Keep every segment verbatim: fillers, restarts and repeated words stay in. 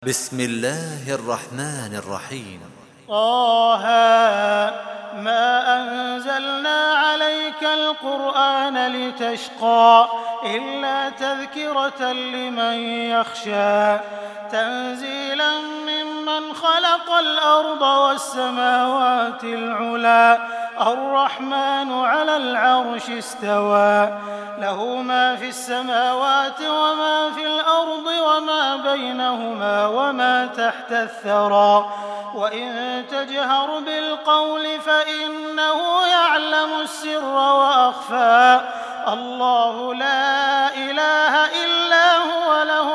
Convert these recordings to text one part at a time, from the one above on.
بسم الله الرحمن الرحيم. طه ما أنزلنا عليك القرآن لتشقى إلا تذكرة لمن يخشى تنزيلا ممن خلق الأرض والسماوات العلى الرحمن على العرش استوى له ما في السماوات وما في الأرض وما بينهما وما تحت الثرى وإن تجهر بالقول فإنه يعلم السر وأخفى الله لا إله إلا هو له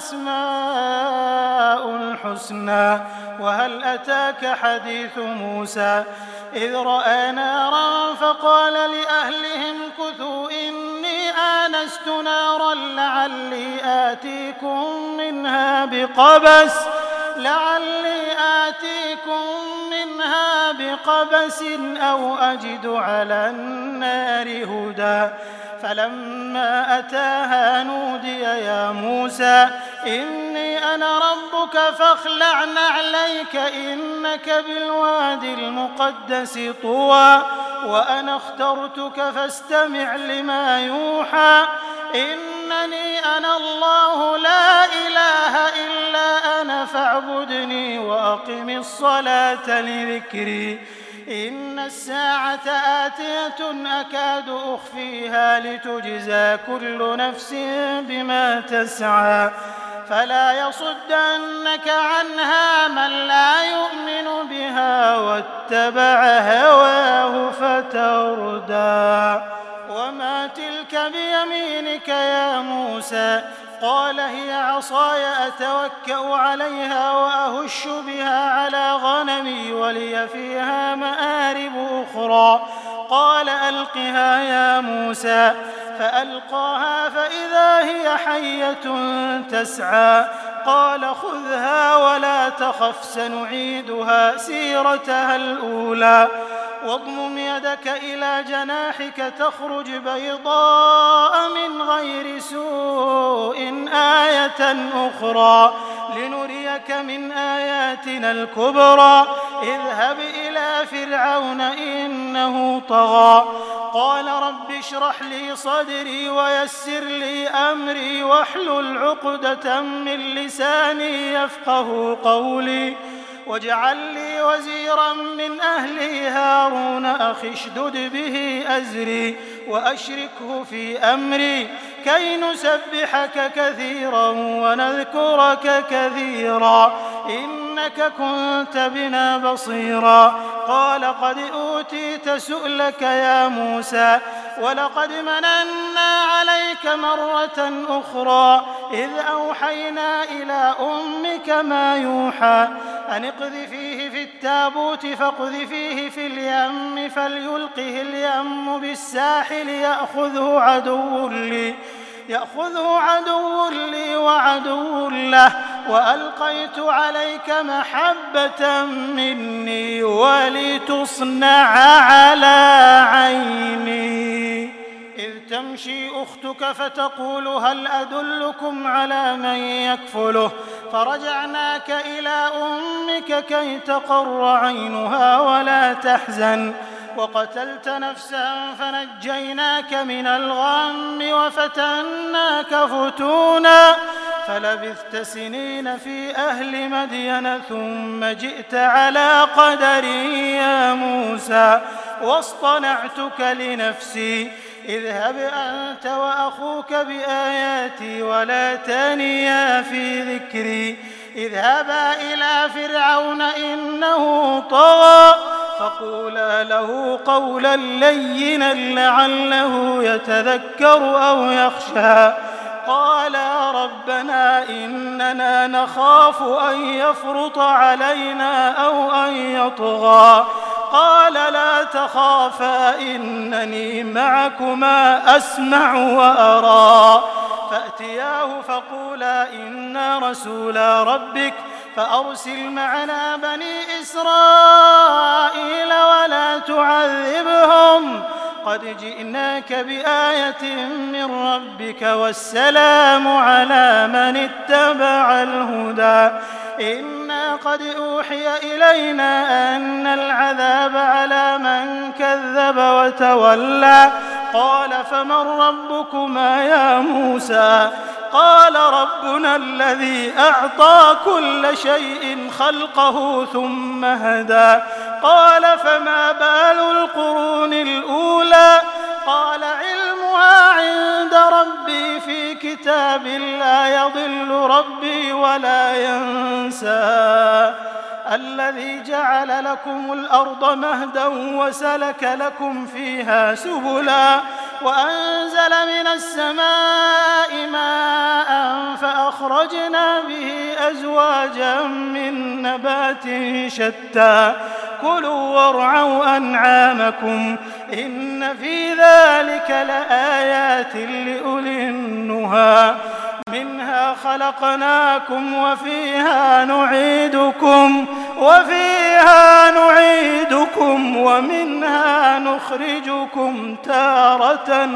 الأسماء الحسنى وهل أتاك حديث موسى إذ رأى نارا فقال لأهلهم كثوا إني آنست نارا لعلي آتيكم منها بقبس لعلي آتيكم منها بقبس أو أجد على النار هدى فلما أتاها نودي يا موسى إني أنا ربك فاخلع نعليك إنك بالوادي المقدس طوى وأنا اخترتك فاستمع لما يوحى إنني أنا الله لا إله إلا أنا فاعبدني وأقم الصلاة لذكري إن الساعة آتية أكاد أخفيها لتجزى كل نفس بما تسعى فلا يصدنك عنها من لا يؤمن بها واتبع هواه فتردى وما تلك بيمينك يا موسى قال هي عصاي أتوكأ عليها وأهش بها على غنمي ولي فيها مآرب أخرى قال ألقها يا موسى فألقاها فإذا هي حية تسعى قال خذها ولا تخف سنعيدها سيرتها الأولى واضمم يدك إلى جناحك تخرج بيضاء من غير سوء آية أخرى لنريك من آياتنا الكبرى اذهب إلى فرعون إنه طغى قال رب اشرح لي صدري ويسر لي أمري واحلل عقدة من لساني يفقه قولي واجعل لي وزيرا من أهلي هارون أخي اشدد به أزري وأشركه في أمري كي نسبحك كثيرا ونذكرك كثيرا إنك كنت بنا بصيرا قال قد أوتيت سؤلك يا موسى ولقد مننا عليك مرة أخرى إذ أوحينا إلى أمك ما يوحى أن اقذفيه في التابوت فاقذفيه في اليم فليلقه اليم بالساحل يأخذه عدو لي يأخذه عدو لي وعدو له وألقيت عليك محبة مني ولتصنع على عيني إذ تمشي أختك فتقول هل أدلكم على من يكفله فرجعناك إلى أمك كي تقر عينها ولا تحزن وقتلت نفسا فنجيناك من الغم وفتناك فتونا فلبثت سنين في أهل مدين ثم جئت على قدري يا موسى واصطنعتك لنفسي اذهب أنت وأخوك بآياتي ولا تنيا في ذكري اذهبا إلى فرعون إنه طغى فقولا له قولا لينا لعله يتذكر أو يخشى قالا ربنا إننا نخاف أن يفرط علينا أو أن يطغى قال لا تخافا إنني معكما أسمع وأرى فأتياه فقولا إنا رسولا ربك فأرسل معنا بني إسرائيل ولا تعذبهم قد جئناك بآية من ربك والسلام على من اتبع الهدى إنا قد أوحي إلينا أن العذاب على من كذب وتولى قال فمن ربكما يا موسى قال ربنا الذي أعطى كل شيء خلقه ثم هدى قال فما بال القرون الأولى قال علمها عند ربي في كتاب لا يضل ربي ولا ينسى الذي جعل لكم الأرض مهدا وسلك لكم فيها سبلا وأنزل من السماء ماء فأخرجنا به أزواجا من نبات شتى كلوا وارعوا أنعامكم إن في ذلك لآيات لأولي النهى منها خلقناكم وفيها نعيدكم وفيها نعيدكم ومنها نخرجكم تارة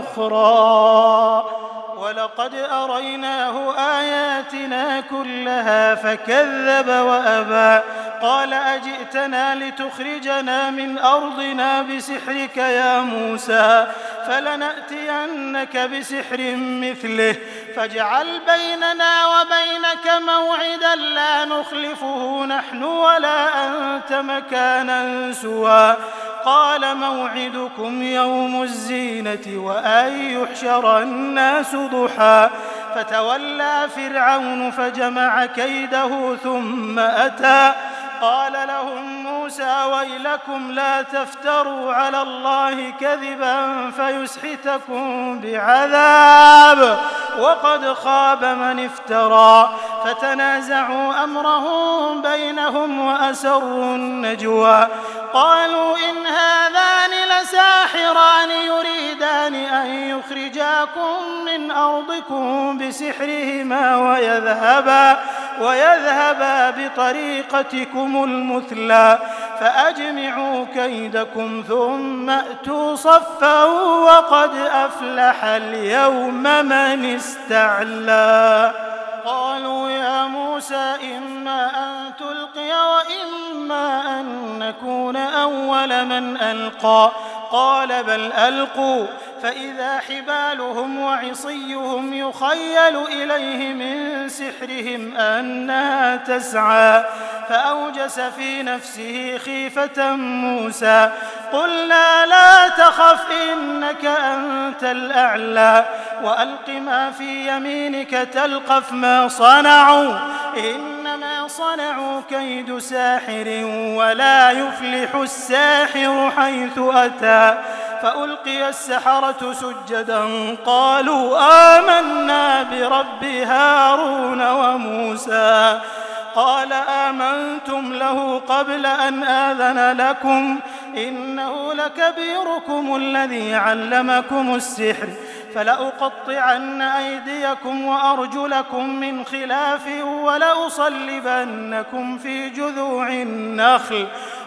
أخرى ولقد أريناه آياتنا كلها فكذب وأبى قال أجئتنا لتخرجنا من أرضنا بسحرك يا موسى فلنأتينك بسحر مثله فاجعل بيننا وبينك موعدا لا نخلفه نحن ولا أنت مكانا سوى قال موعدكم يوم الزينة وأن يحشر الناس ضحى فتولى فرعون فجمع كيده ثم أتى قال لهم موسى ويلكم لا تفتروا على الله كذبا فيسحتكم بعذاب وقد خاب من افترى فتنازعوا أمرهم بينهم وأسروا النجوى قالوا إن هذان لساحران يريدان أن يخرجاكم من أرضكم بسحرهما ويذهبا ويذهبا بطريقتكم المثلى فأجمعوا كيدكم ثم أتوا صفا وقد أفلح اليوم من استعلى قالوا يا موسى إما أن تلقي وإما أن نكون أول من ألقى قال بل ألقوا فإذا حبالهم وعصيهم يخيل إليه من سحرهم أنها تسعى فأوجس في نفسه خيفة موسى قلنا لا تخف إنك أنت الأعلى وألق ما في يمينك تلقف ما صنعوا إنما صنعوا كيد ساحر ولا يفلح الساحر حيث أتى فألقي السحرة سجدا قالوا آمنا برب هارون وموسى قال آمنتم له قبل أن آذن لكم إنه لكبيركم الذي علمكم السحر فلأقطعن أيديكم وأرجلكم من خلاف ولأصلبنكم في جذوع النخل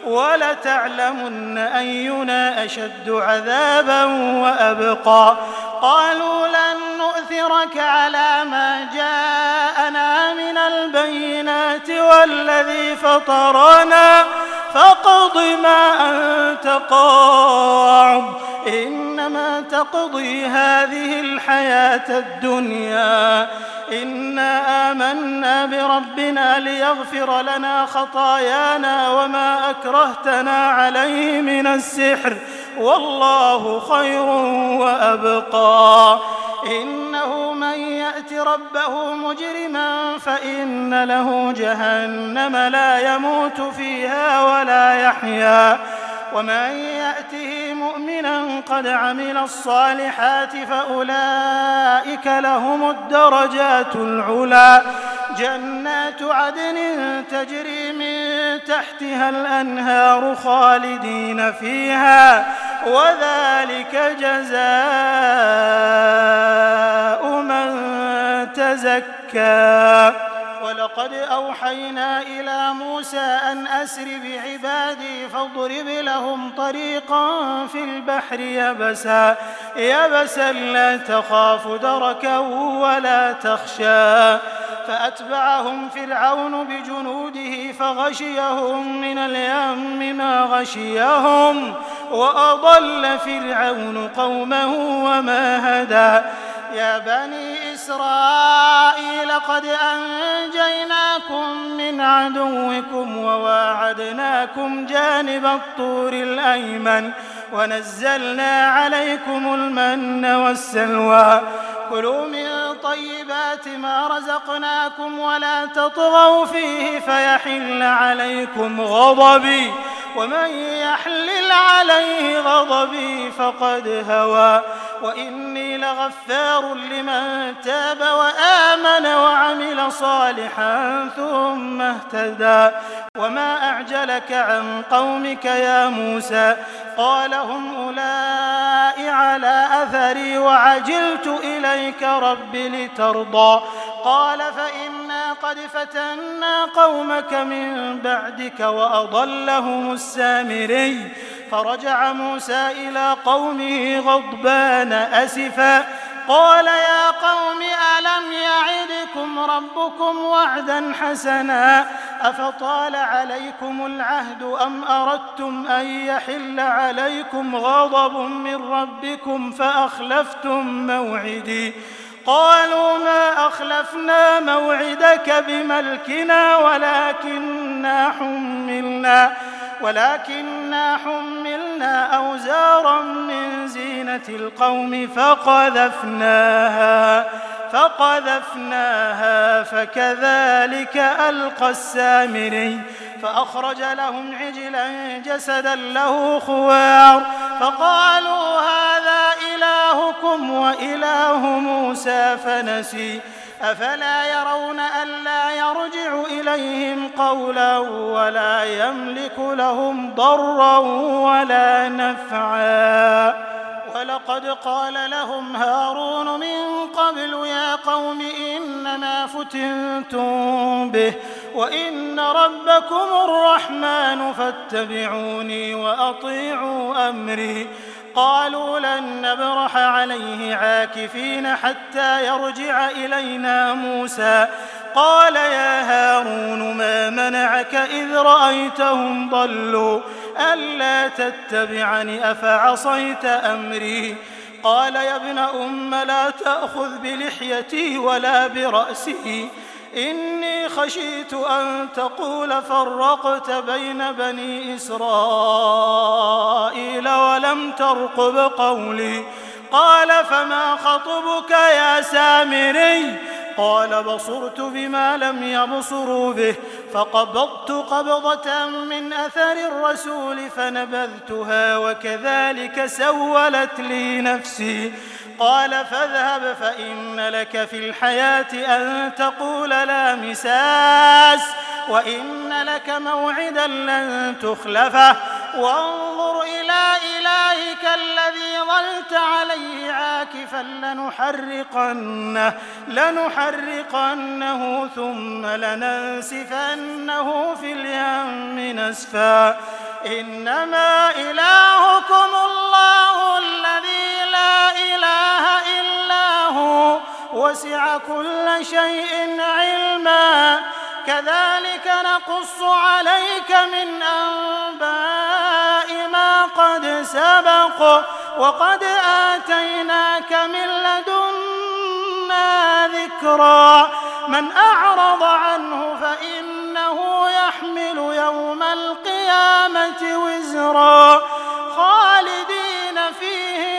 ولتعلمن أينا أشد عذابا وأبقى قالوا لن نؤثرك على ما جاءنا من البينات والذي فطرنا فاقض ما أنت قاض إنما تقضي هذه الحياة الدنيا إنا آمنا بربنا ليغفر لنا خطايانا وما أكرهتنا عليه من السحر والله خير وأبقى إنه من يأت ربه مجرما فإن له جهنم لا يموت فيها ولا يحيا ومن يأته مؤمنا قد عمل الصالحات فأولئك لهم الدرجات العلى جنات عدن تجري من تحتها الأنهار خالدين فيها وذلك جزاء من تزكى ولقد ولقد أوحينا إلى موسى أن أسر بعبادي فاضرب لهم طريقا في البحر يبسا يبسا لا تخاف دركا ولا تخشى فأتبعهم فرعون بجنوده فغشيهم من اليم ما غشيهم وأضل فرعون قومه وما هدى يا بني إسرائيل قد أنجيناكم من عدوكم وواعدناكم جانب الطور الأيمن ونزلنا عليكم المن والسلوى كلوا من طيبات ما رزقناكم ولا تطغوا فيه فيحل عليكم غضبي ومن يحلل عليه غضبي فقد هوى وإني لغفار لمن تاب وآمن وعمل صالحا ثم اهتدى وما أعجلك عن قومك يا موسى قال هم أولئك على أثري وعجلت إليك رب لترضى قال فإنا قد فتنا قومك من بعدك وأضلهم السامري فرجع موسى إلى قومه غضبان أسفا قال يا قوم ألم يعدكم ربكم وعدا حسنا أفطال عليكم العهد أم أردتم أن يحل عليكم غضب من ربكم فأخلفتم موعدي قالوا ما أخلفنا موعدك بملكنا ولكننا حملنا ولكننا حملنا أوزارا من زينة القوم فقذفناها فقذفناها فكذلك ألقى السامري فأخرج لهم عجلا جسدا له خوار فقالوا هذا إلهكم وإله موسى فنسي أفلا يرون ألا يرجع إليهم قولا ولا يملك لهم ضرا ولا نفعا ولقد قال لهم هارون من قبل يا قوم إنما فتنتم به وإن ربكم الرحمن فاتبعوني وأطيعوا أمري قالوا لن نبرح عليه عاكفين حتى يرجع إلينا موسى قال يا هارون ما منعك إذ رأيتهم ضلوا ألا تتبعني أفعصيت أمري قال يا ابن أم لا تأخذ بلحيتي ولا برأسي إني خشيت أن تقول فرقت بين بني إسرائيل ولم ترقب قولي قال فما خطبك يا سامري قال بصرت بما لم يبصروا به فقبضت قبضة من أثر الرسول فنبذتها وكذلك سولت لي نفسي قال فاذهب فإن لك في الحياة أن تقول لا مساس وإن لك موعدا لن تخلفه وانظر إلى إلهك الذي ظلت عليه عاكفا لنحرقنه, لنحرقنه ثم لننسفنه في اليم نسفا إنما إلهكم الله الذي لا إله إلا هو وسع كل شيء علما كذلك نقص عليك من أنباء ما قد سبق وقد آتيناك من لدنا ذكرا من أعرض عنه فإنه يحمل يوم القيامة وزرا خالدين فيه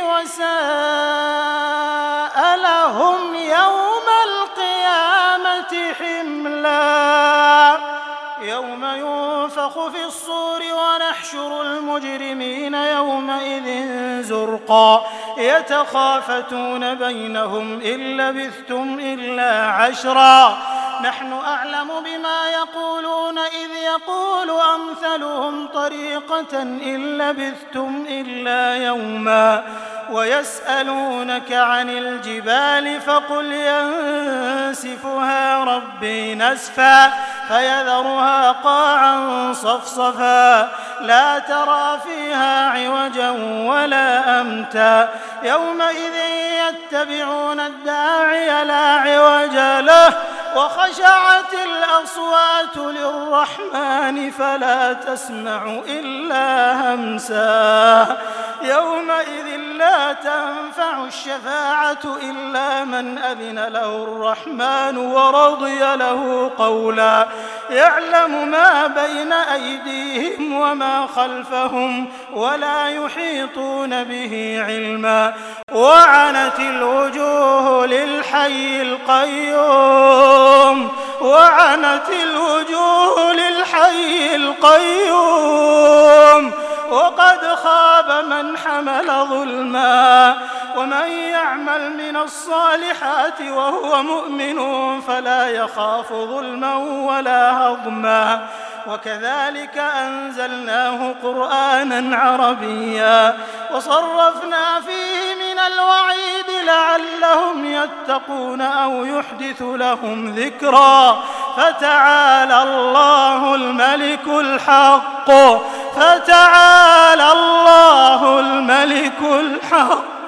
وساء لهم يوم القيامة حملا يوم ينفخ في الصور ونحشر المجرمين يومئذ زرقا يتخافتون بينهم إن لبثتم إلا عشرا نحن أعلم بما يقولون إذ يقول أمثلهم طريقة إن لبثتم إلا يوما ويسألونك عن الجبال فقل ينسفها ربي نسفا فيذرها قاعا صفصفا لا ترى فيها عوجا ولا أمتا يومئذ يتبعون الداعي لا عوج له وخشعت الأصوات للرحمن فلا تسمع إلا همسا يومئذ لا تنفع الشفاعة إلا من أذن له الرحمن ورضي له قولا يعلم ما بين أيديهم وما خلفهم ولا يحيطون به علما وعنت الوجوه للحي القيوم وعنت الوجوه للحي القيوم وقد خاب من حمل ظلما ومن يعمل من الصالحات وهو مؤمن فلا يخاف ظلما ولا هضما وكذلك أنزلناه قرآنا عربيا وصرفنا فيه من الوعيد لعلهم يتقون أو يحدث لهم ذكرا فتعالى الله الملك الحق فتعالى الله الملك الحق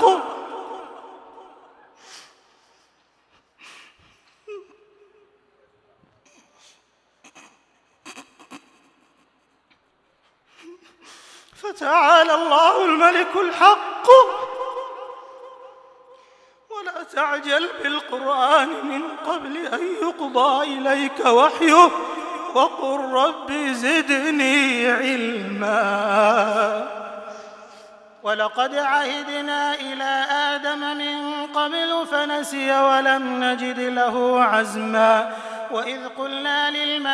فتعالى الله الملك الحق ولا تعجل بالقرآن من قبل أن يقضى إليك وحيه وقل رب زدني علما ولقد عهدنا إلى آدم من قبل فنسي ولم نجد له عزما وإذ قلنا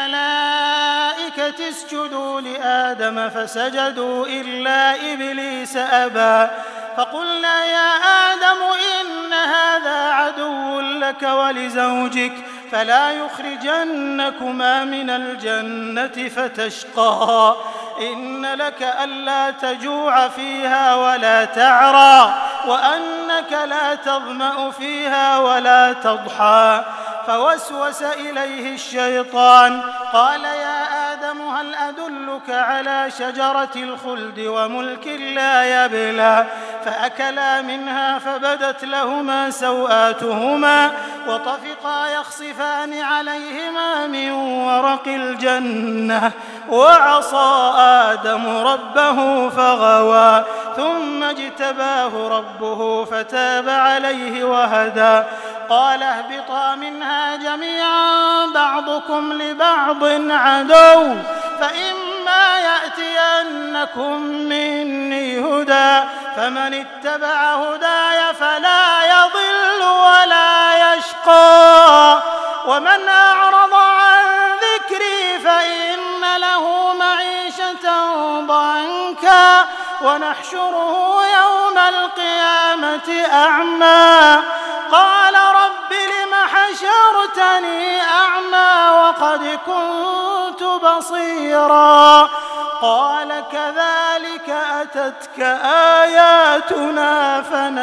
للملائكة اسجدوا لآدم فسجدوا إلا إبليس أبى فقلنا يا آدم إن هذا عدو لك ولزوجك فلا يخرجنكما من الجنة فتشقى إن لك ألا تجوع فيها ولا تعرى وأنك لا تظمأ فيها ولا تضحى فوسوس إليه الشيطان قال يا آدم هل أدلك على شجرة الخلد وملك لا يبلى فأكلا منها فبدت لهما سوآتهما وطفقا يخصفان عليهما من ورق الجنة وعصى آدم ربه فغوى ثم اجتباه ربه فتاب عليه وهدى قال اهبطا منها جميعا بعضكم لبعض عدو فإما يأتينكم مني هدى فمن اتبع هداي فلا يضل ولا يشقى ومن أعرض عن ذكري فإن له معيشة ضنكا ونحشره يوم القيامة أعمى قال رب لم حشرتني أعمى وقد كنت بصيرا قال كذلك أتتك آياتنا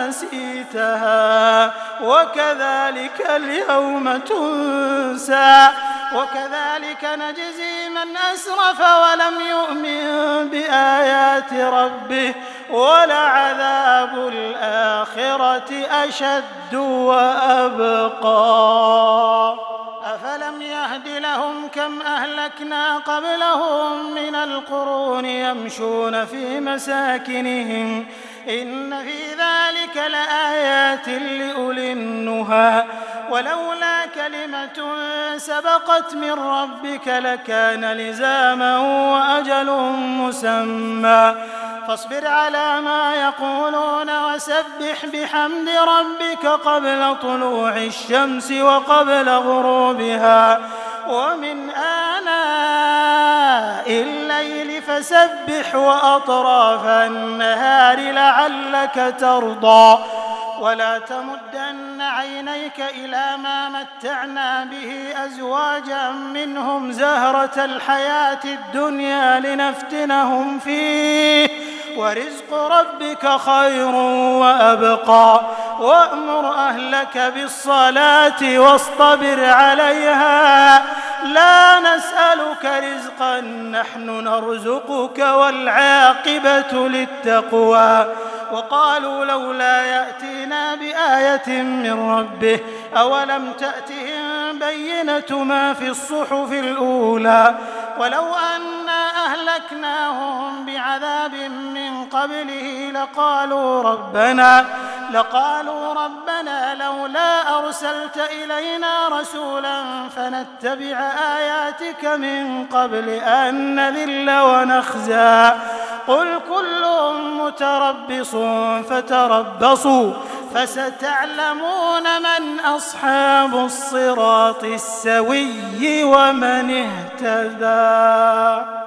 فنسيتها وكذلك اليوم تنسى وكذلك نجزي من أسرف ولم يؤمن بآيات ربه ولعذاب الآخرة أشد وأبقى أفلم يهد لهم كم أهلكنا قبلهم من القرون يمشون في مساكنهم إن في ذلك لآيات لأولي النهى ولولا كلمة سبقت من ربك لكان لزاما وأجل مسمى فاصبر على ما يقولون وسبح بحمد ربك قبل طلوع الشمس وقبل غروبها ومن آناء الليل فسبح وأطراف النهار لعلك ترضى ولا تمدن عينيك إلى ما متعنا به أزواجا منهم زهرة الحياة الدنيا لنفتنهم فيه ورزق ربك خير وأبقى وأمر أهلك بالصلاة واصطبر عليها لا نسألك رزقا نحن نرزقك والعاقبة للتقوى وقالوا لولا يأتينا بآية من ربه أولم تأتهم بينة ما في الصحف الأولى ولو أنا أهلكناهم بعذاب من قبله لقالوا ربنا لقالوا ربنا لولا أرسلت إلينا رسولا فنتبع آياتك من قبل أن نذل ونخزى قل كل متربص فتربصوا فستعلمون من أصحاب الصراط السوي ومن اهتدى.